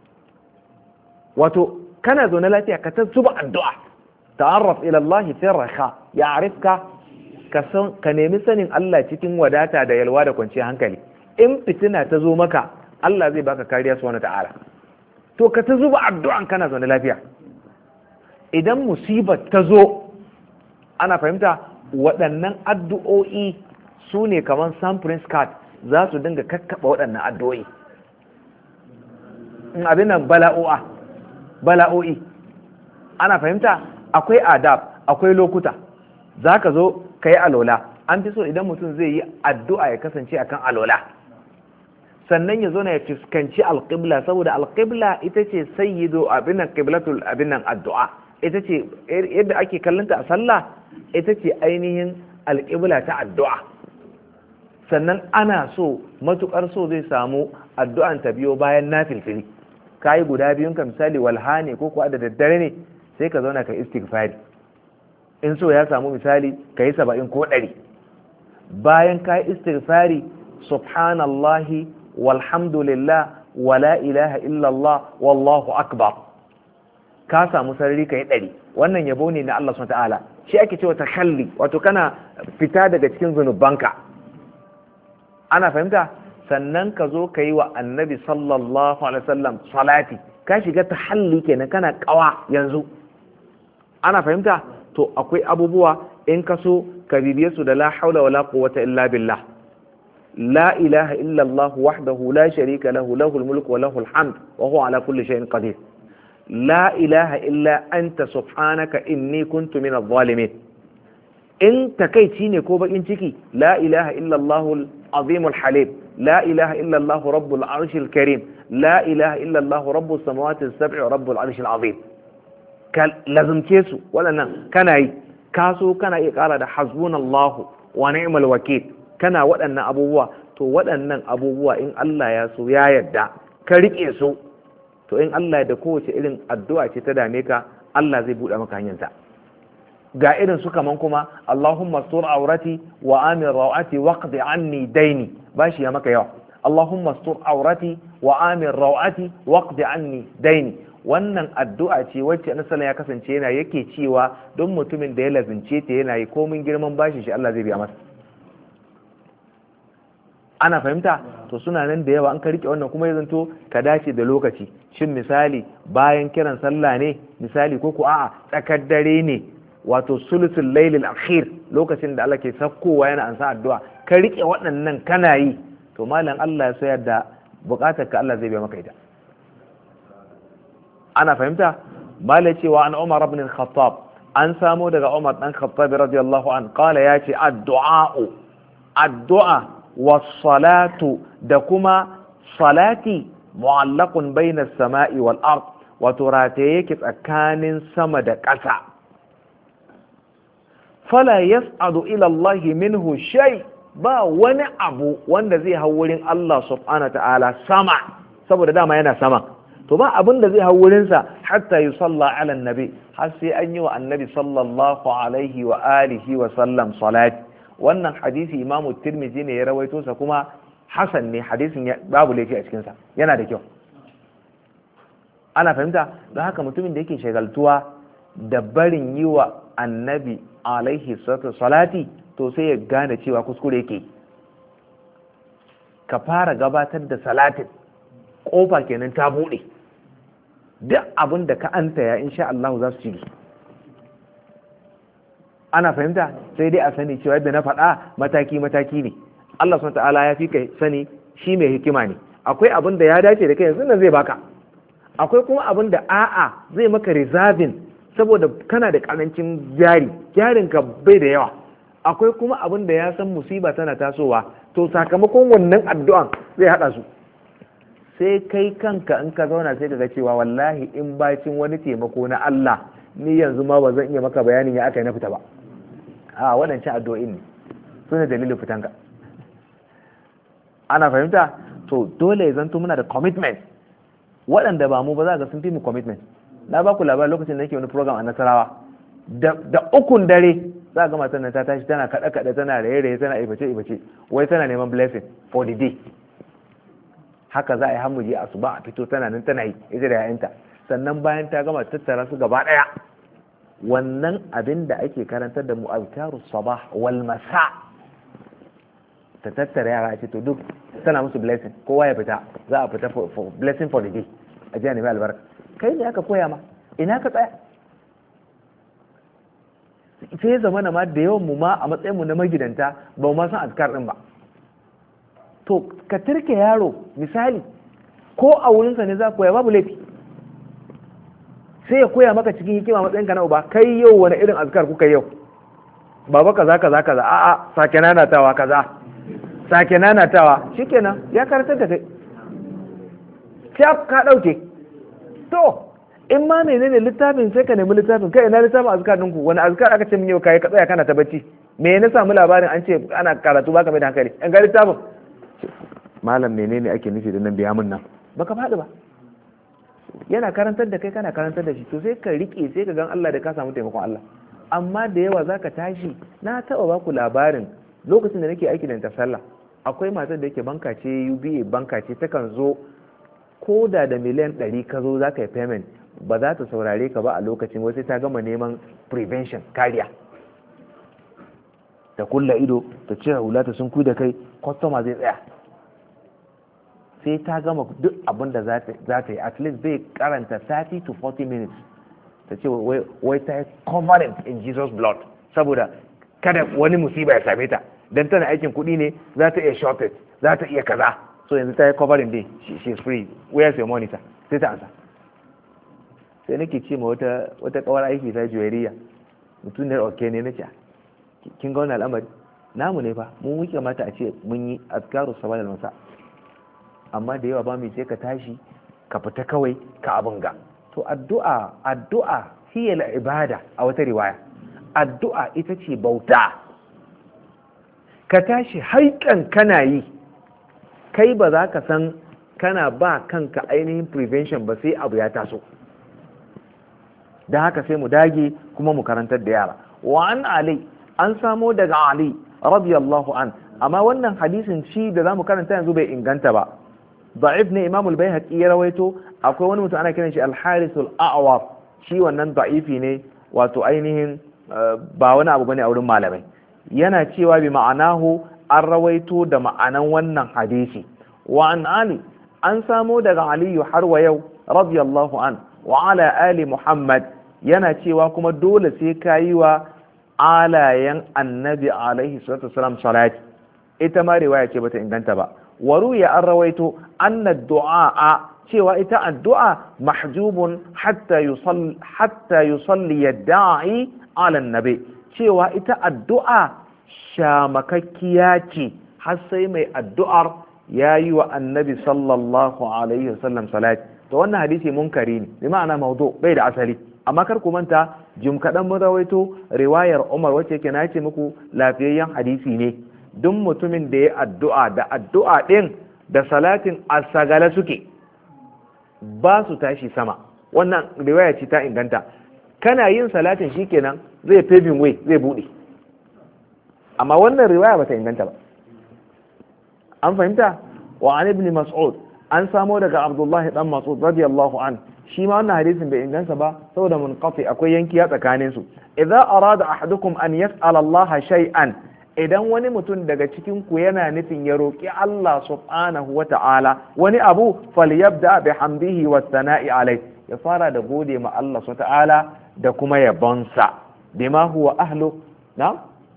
Wato kana zo na lafiya ka ta zuba addu'a, ta'arraf ila Allah fi raha ya'rifka, ka nemi sanin Allah cikin wadata da yalwa da kwanciyar hankali. In fitina ta zo maka Allah zai baka kariya subhanahu ta'ala. to ka ta zuba addu'an kana zaune lafiya. Idan musibar ta zo, ana fahimta, waɗannan addu'o'i su ne kamar sampling card za su dinga kakkaɓa waɗannan addu'o'i. Abin nan bala'o'i, ana fahimta, akwai adab, akwai lokuta. Za ka zo ka yi alola, an fi so idan mutum zai yi addu'a ya kasance akan alola, sannan ya zo na ya fuskanci alƙibla, saboda alƙibla ita ce sayyido abin nan, ƙiblatul abin nan addu'a, ita ce yadda ake kallonta a sallah, ita ce ainihin alƙibla ta addu'a. Sannan ana so, matuƙar so zai samu addu'an ta biyo bayan nafilfili. Ka yi guda biyun ka misali walha ne ko kuwa da daddare ne, sai ka zauna ka istighfari. In so ya samu misali ka yi 70 ko 100. Bayan ka yi istighfari, subhanallahi walhamdulillah wala ilaha illallah wallahu akbar, ka samu sarari ka yi 100. Wannan yabo ne na Allah subhanahu wa ta'ala, shi ake cewa takhalli, wato kana fita daga cikin zunubanka. Ana fahimta? Sannan ka zo ka yi wa annabi sallallahu alaihi wasallam salati, ka shiga tahalli kenan, kana kawa yanzu. Ana fahimta? To akwai abubuwa in ka so ka bibiye su da la haula wala quwwata illa billah, la ilaha illa Allah wahdahu la sharika lahu, lahul mulku wa lahul hamd wa huwa ala kulli shay'in qadir, la ilaha illa anta subhanaka inni kuntu minadh dhalimin. In takaici ne ko bakin ciki, la ilaha illa Allahul azimul halim, la ilaha illa Allah rabbul arshil karim, la ilaha illa Allah rabbus samawati as-sab'i wa rabbul arshil azim. Ka lazumce su waɗannan, kana yi, kaso kana iya ƙara da hasbunallahu wa ni'mal wakil, kana waɗannan abubuwa. To waɗannan abubuwa in Allah ya so ya yarda ka riƙe su, to in Allah da kowace irin addu'a ce ta dame ka, Allah zai buɗe maka hanyarta. Ga irin su kaman kuma Allahumma stur aurati wa amin rawati waqdi anni daini, bashi ya maka yawa. Allahumma stur aurati wa amin rawati waqdi anni daini. Wannan addu'a ce wacce Annabi ya kasance yana yake cewa don mutumin da ya lazince ta yana yi komin girman bashin shi Allah zai biya masa. Ana fahimta? To suna nan da yawa, an ka rike wannan kuma ya zanto ka dace da lokaci. Shin misali bayan kiran sallah ne misali, ko ku a'a tsakar dare ne, wato sulusul lailil akhir, lokacin da Allah ke sakkowa yana ansa addu'a, ka rike waɗannan kana yi, to malam Allah ya sayar da bukatar ka Allah zai biya maka ita. Ana fahimta? Malai cewa an Umar ibn al-Khattab, an samo daga Umar dan Khattab radiyallahu an, qala ya ce addu'a was salatu, da kuma salati, mu'allaqun bayna as-sama'i wal ard, wato rataye yake tsakanin sama da ƙasa. Fala yas'adu ila Allah minhu shay, ba wani abu wanda zai hau wurin Allah subhanahu wa ta'ala sama, saboda dama yana sama. To ba abin da zai hau wurinsa hatta yusalla ala annabi, har sai an yi wa annabi sallallahu alaihi wa alihi wa sallam salati. Wannan hadisi Imam Tirmidhi ne ya rawaito sa, kuma hasan ne hadisin, babu laifi a cikin sa, yana da kyau. Ana fahimta? Don haka mutumin da yake shagaltuwa da barin yi wa annabi alaihi salati, to sai ya gane cewa kuskure yake. Ka fara gabatar da salatin, kofa kenan ta bude, duk abin da ka antaya insha Allah za su ci. Ana fahimta? Sai dai a sani cewa yadda na faɗa mataki-mataki ne. Allah subhanahu ta'ala ya fi kai sani, shi mai hikima ne. Akwai abin da ya dace da kai yanzu nan zai baka, akwai kuma abin da a'a zai maka reserving saboda kana da karancin jarinka bai da yawa. Akwai kuma abin da ya san musiba tana tasowa, to sakamakon wannan addu'an zai haɗa su. Sai kai kanka in ka zauna sai ka ga cewa wallahi in bacin wani taimako na Allah, ni yanzu ma ba zan iya maka bayanin ya aka yi na fita ba. A waɗancan addu'o'in ne sune dalilin fitanka. Ana fahimta? To dole ya zanto muna da commitment. Waɗanda ba mu ba za ga sun fi mu commitment. Na ba ku labarin lokacin da nake wani program a Nasarawa, da ukun dare za ga matan nan ta tashi tana kaɗe-kaɗe, tana raye-raye, tana ibace-ibace, wai tana neman blessing for the day. Haka za a yi hamuje asuba a fito, tana nan tana yi ita da yayanta. Sannan bayan ta gama tattara su gaba ɗaya, wannan abin da ake karantar da mu azkarus sabah wal masa, ta tattara yara a ce to duk tana musu blessing, kowa ya fita, za a fita for blessing for the day. a jiya nemi albarka. Kai ne aka koya ma, ina ka tsaya? Sai zama na ma da yawan mu ma a matsayin mu na magidanta ba mu ma san azkar din ba. To ka turke yaro misali ko a wurinsa ne za ka koya babu laifi, sai ya koya maka cikin hikima matsayin ka na uba, kai yau wani irin azkar kuka yau, baba kaza kaza kaza, a'a sake nanatawa kaza, sake nanatawa, shikenan ya karantar da kai, sai ka dauke. To in ma menene littafin sai ka nemi littafin, kai ina littafin azkar ɗinku, wani azkar aka ce min yau kai ka tsaya kana ta bacci, me na samu labarin an ce ana karatu baka mai da hankali, in ga littafin malam menene ake nufi da nan, biya mun nan, baka faɗi ba. Yana karantar da kai kana karantar da shi, to sai ka rike, sai ka gan Allah da ka samu taimakon Allah. Amma da yawa zaka tashi, na taɓa baku labarin lokacin da nake aiki da ta sallah, akwai matar da yake banka ce, UBA banka ce, takan zo ko da miliyan 100 ka zo zaka yi payment, ba za ta saurare ka ba a lokacin, wasu ta gama neman prevention, kariya, ta kulla ido, ta cire hula, ta sun da kai, kwastoma zai tsaya, sai ta gama duk abin da za ta yi, at least zai karanta 30 to 40 minutes, ta ce wai ta yi covered in Jesus blood, saboda kada wani musiba ya same ta, don tana aikin kuɗi ne, za ta iya shortage, za ta iya kaza, so yanzu ta yi covering day, she is free, where's your monitor, sai ta ansa. Sai nake ce ma wata kawar aiki ta juwariya, mutum ne ok ne, na ce kin ga wani al'amari namu ne fa, mu muke mata a ce mun yi azkaru sabah da masa, amma da yawa ba mu sai ka tashi ka fita kawai ka abin ga. To addu'a hiya ibada, a wata riwaya addu'a ita ce bauta. Ka tashi haikan kana yi, kai ba za ka san kana ba kanka ainihin prevention ba sai abu ya taso. Da haka sai mu dage kuma mu karantar da yara. Wa an Ali, an samo daga Ali radiyallahu an, amma wannan hadisin shi da zamu karanta yanzu bai inganta ba, da'if ne. Imam al-Baihaqi ya rawaito, akwai wani mutum ana kiran shi al-Harith al-A'war, shi wannan da'ifi ne, wato ainihin ba wani abu bane a wurin malamai. Yana cewa bi ma'anahu, an rawaito da ma'anan wannan hadisi. Wa an Ali, an samo daga Ali har wa yau radiyallahu an, wa ala ali Muhammad, yana cewa kuma dole sai kayi wa alayen annabi alaihi salatu wasalam salati. Ita ma riwaya ce bata inganta ba. waruya an rawaito anna du'a cewa ita addu'a mahjubun hatta yusalli yadda'i ala nabi, cewa ita addu'a shamakakkiya ce har sai mai addu'ar yayi wa annabi sallallahu alaihi wasallam salati. to wannan hadisi munkari ne, bi ma'ana mawdu, bai da asali. amma kar ku manta jim kaɗan mun rawaito riwayar Umar wacce yake na ce muku lafiyayyen hadisi ne. duk mutumin da ya addu'a da addu'a ɗin da salatin asagala suke, ba su tashi sama. wannan riwaya ce ta inganta. kana yin salatin shikenan zai paving way, zai buɗe. amma wannan riwaya ba ta inganta ba. an fahimta? wa an ibn Mas'ud, an samo daga Abdullahi dan Mas'ud radiyallahu an, shi ma wannan hadisin bai inganta ba saboda munqati, akwai yankiya tsakanin su. idza arada ahadukum an yas'ala Allah shay'an, idan wani mutum daga cikin ku yana nufin ya roki Allah subhanahu wa ta'ala wani abu, falyabda bihamdihi was sana'i alayh, ya fara da gode ma Allah subhanahu wa ta'ala da kuma yabonsa, bima huwa ahlu, na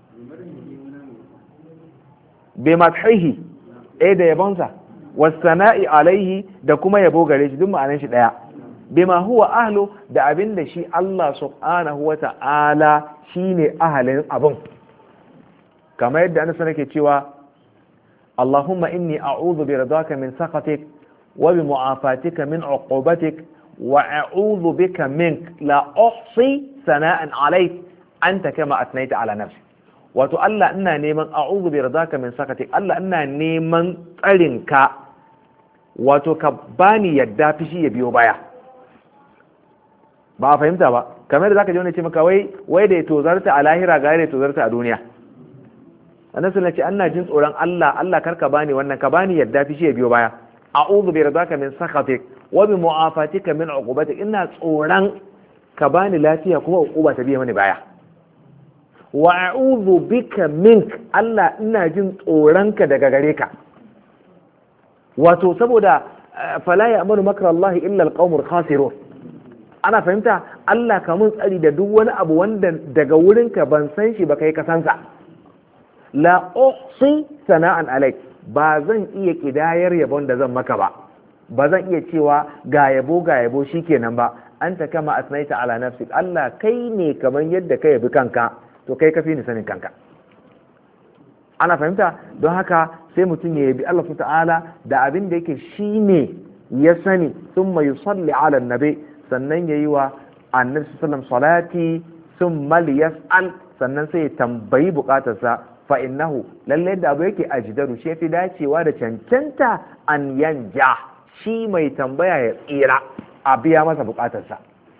bimadhihi, da yabonsa, was sana'i alayhi da kuma yabo gare shi, duk ma'anar shi daya. bima huwa ahlu, da abin da shi Allah subhanahu wa ta'ala shine ahalin abun. kamar yadda annabi nake cewa Allahumma inni a'udhu bi ridaka min sakhatik wa bi mu'afatika min 'uqubatik wa a'udhu bika mink la uhsi sana'an 'alayk anta kama athnayta 'ala nafsi. wato Allah ina neman a'udhu bi ridaka min sakhatik, Allah ina neman tsarinka, wato ka bani yadda fishi ya biyo baya. ba a fahimta ba, kamar da zaka ji wani ce maka wai da ya tozarta a lahira ga ya tozarta a duniya. annabi sallallahu alaihi wasallam ce jin tsoron Allah karka bani wannan, ka bani yadda fi shi ya biyo baya. a'udhu bi ridaka min sakhatik wa bi mu'afatika min 'uqubatik, ina tsoron ka bani lafiya kuma uquba ta biye mani baya. wa a'udhu bika mink, Allah ina jin tsoron ka daga gare ka. wato saboda fala ya'manu makra Allah illa alqawmul khasirun. Ana fahimta? Allah ka mun tsari da duk wani abu wanda daga wurinka ban san shi ba kai ka sansa. La uhsi sana'an alaik, ba zan iya kidayar yabon da zan maka ba zan iya cewa ga yabo shikenan ba. Anta kama asnaita ala nafsik, Allah kai ne kamar yadda ka yabi kanka, to kai kafi ni sanin kanka. Ana fahimta? Don haka sai mutum ya yabi Allah ta'ala da abin da yake shine ya sani, thumma yusalli ala nabi, sannan yayi wa annabi sallallahu salati, thumma liyas'al, sannan sai ya tambayi bukatarsa. Fa innahu, lalle da abu yake ajdaru, shi fi dacewa da cancanta an yanja, shi mai tambaya ya tsira a biya masa bukatarsa.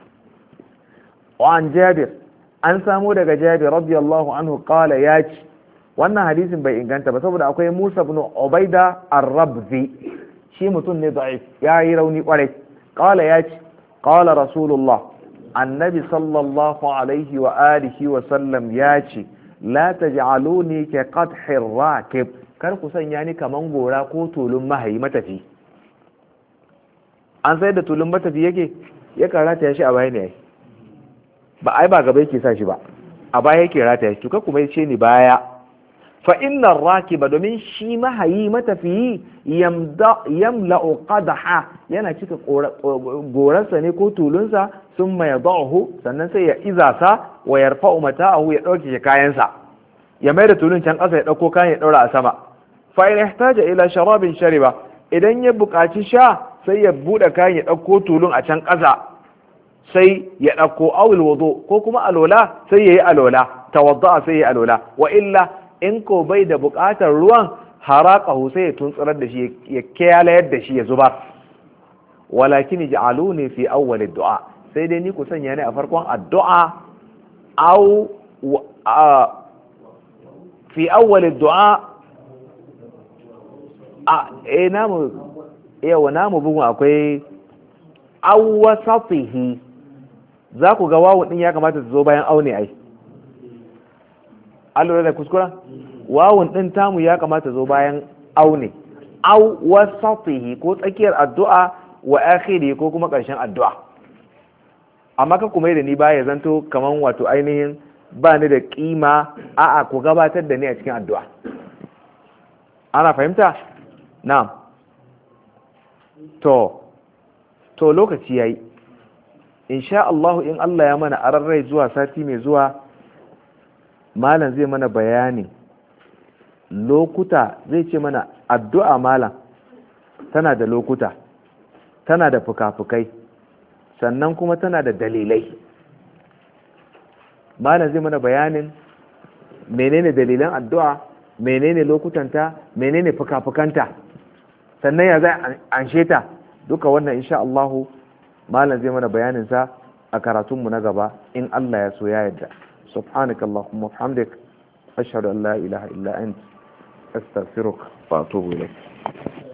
Wa an Jabir, an samu daga Jabir radiyallahu anhu qala yaci, wannan hadisin bai inganta ba saboda akwai Musa ibn Ubaida ar-Rabzi, shi mutum ne da'if, yayi rauni kwarai. Qala yaci, qala Rasulullah, annabi sallallahu alaihi wa alihi wa sallam yaci, la taj'aluni ka qadhir rakib, kar ku sanya ni kaman gora ko tulun mahayi matafi. An sai da tulun matafi yake ya karata ya shi a baya ne, ba gaba yake sa shi ba, a baya yake rata ya shi, to kuma yace ni baya. Fa inna rakiba, domin shi mahayi matafiyi yamla'u qadha, yana cika gorarsa ne ko tulunsa, summa yadahu, sannan sai ya iza sa, wa yarfa'u mata'ahu, ya dauke shi kayansa, ya mai da tulun can ƙasa ya dauko kayan ya daura a sama. Fa in ihtaja ila sharabin shariba, idan ya buƙaci sha sai ya bude kayan ya dauko tulun a can ƙasa, sai ya dauko awil wudu, ko kuma alola sai yayi alola, tawadda sai yayi alola. Wa illa in ko bai da buƙatar ruwan, haraqahu, sai ya tuntsurar da shi, ya kiyalayar da shi, ya zubar. Walakin ij'aluni fi awwal ad-du'a, sai dai ni ku sanya ni a farkon addu'a, aw fi awwal ad-du'a, namu bugun akwai aw wasatihi, za ku ga wawu din ya kamata ta zo bayan aw ne ai. Allah da kuskura, wawun din tamu ya kamata zo bayan aw ne, aw wasatihi, ko tsakiyar addu'a, wa akhiri, ko kuma ƙarshen addu'a. Amma ka kuma da ni baya zanto kaman wato ainihin ba ni da kima, a'a ku gabatar da ni a cikin addu'a. Ana fahimta? Na'am. To lokaci yayi, insha Allah, in Allah ya mana ararrai zuwa sati mai zuwa, malam zai mana bayani lokuta, zai ce mana addu'a malam tana da lokuta, tana da fuka-fukai, sannan kuma tana da dalilai. Malam zai mana bayanin menene dalilan addu'a, menene lokutanta, menene fuka-fukanta, sannan ya zai anshe ta. Duka wannan insha Allah malam zai mana bayanin sa a karatunmu na gaba, in Allah ya so ya yarda. subhanakallahumma wa bihamdik, ashhadu an la ilaha illa anta, astaghfiruka wa atubu ilayk.